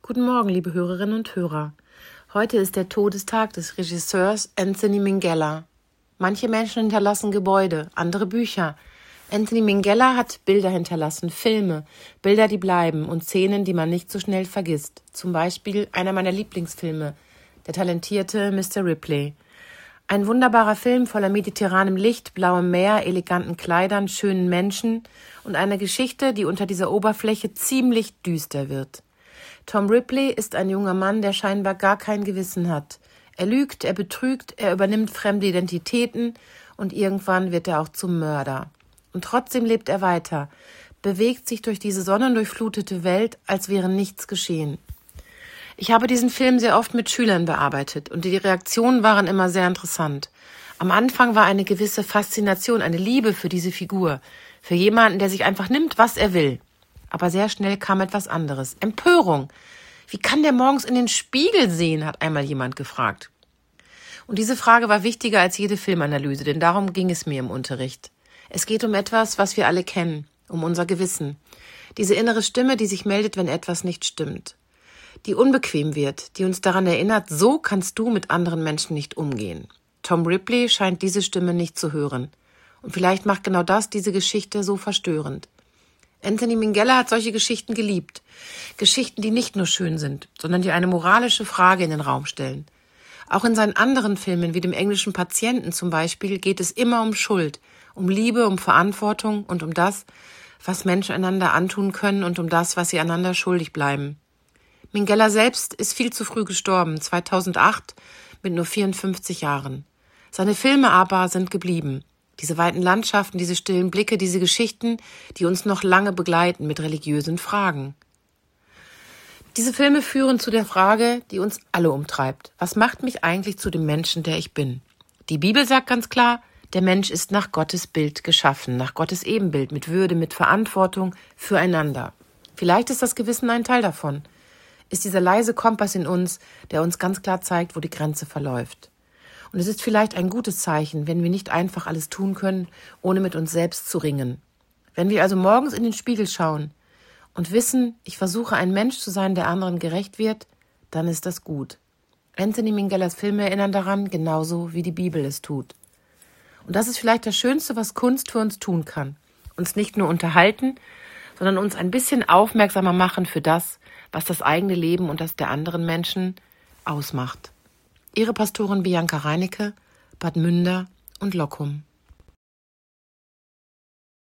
Guten Morgen, liebe Hörerinnen und Hörer. Heute ist der Todestag des Regisseurs Anthony Minghella. Manche Menschen hinterlassen Gebäude, andere Bücher. Anthony Minghella hat Bilder hinterlassen, Filme, Bilder, die bleiben und Szenen, die man nicht so schnell vergisst. Zum Beispiel einer meiner Lieblingsfilme, der talentierte Mr. Ripley. Ein wunderbarer Film voller mediterranem Licht, blauem Meer, eleganten Kleidern, schönen Menschen und einer Geschichte, die unter dieser Oberfläche ziemlich düster wird. Tom Ripley ist ein junger Mann, der scheinbar gar kein Gewissen hat. Er lügt, er betrügt, er übernimmt fremde Identitäten und irgendwann wird er auch zum Mörder. Und trotzdem lebt er weiter, bewegt sich durch diese sonnendurchflutete Welt, als wäre nichts geschehen. Ich habe diesen Film sehr oft mit Schülern bearbeitet und die Reaktionen waren immer sehr interessant. Am Anfang war eine gewisse Faszination, eine Liebe für diese Figur, für jemanden, der sich einfach nimmt, was er will. Aber sehr schnell kam etwas anderes. Empörung. Wie kann der morgens in den Spiegel sehen, hat einmal jemand gefragt. Und diese Frage war wichtiger als jede Filmanalyse, denn darum ging es mir im Unterricht. Es geht um etwas, was wir alle kennen, um unser Gewissen. Diese innere Stimme, die sich meldet, wenn etwas nicht stimmt. Die unbequem wird, die uns daran erinnert, so kannst du mit anderen Menschen nicht umgehen. Tom Ripley scheint diese Stimme nicht zu hören. Und vielleicht macht genau das diese Geschichte so verstörend. Anthony Minghella hat solche Geschichten geliebt. Geschichten, die nicht nur schön sind, sondern die eine moralische Frage in den Raum stellen. Auch in seinen anderen Filmen, wie dem englischen Patienten zum Beispiel, geht es immer um Schuld, um Liebe, um Verantwortung und um das, was Menschen einander antun können und um das, was sie einander schuldig bleiben. Minghella selbst ist viel zu früh gestorben, 2008, mit nur 54 Jahren. Seine Filme aber sind geblieben. Diese weiten Landschaften, diese stillen Blicke, diese Geschichten, die uns noch lange begleiten mit religiösen Fragen. Diese Filme führen zu der Frage, die uns alle umtreibt. Was macht mich eigentlich zu dem Menschen, der ich bin? Die Bibel sagt ganz klar, der Mensch ist nach Gottes Bild geschaffen, nach Gottes Ebenbild, mit Würde, mit Verantwortung füreinander. Vielleicht ist das Gewissen ein Teil davon. Ist dieser leise Kompass in uns, der uns ganz klar zeigt, wo die Grenze verläuft. Und es ist vielleicht ein gutes Zeichen, wenn wir nicht einfach alles tun können, ohne mit uns selbst zu ringen. Wenn wir also morgens in den Spiegel schauen und wissen, ich versuche ein Mensch zu sein, der anderen gerecht wird, dann ist das gut. Anthony Minghellas Filme erinnern daran, genauso wie die Bibel es tut. Und das ist vielleicht das Schönste, was Kunst für uns tun kann. Uns nicht nur unterhalten, sondern uns ein bisschen aufmerksamer machen für das, was das eigene Leben und das der anderen Menschen ausmacht. Ihre Pastorin Bianca Reinecke, Bad Münder und Lockum.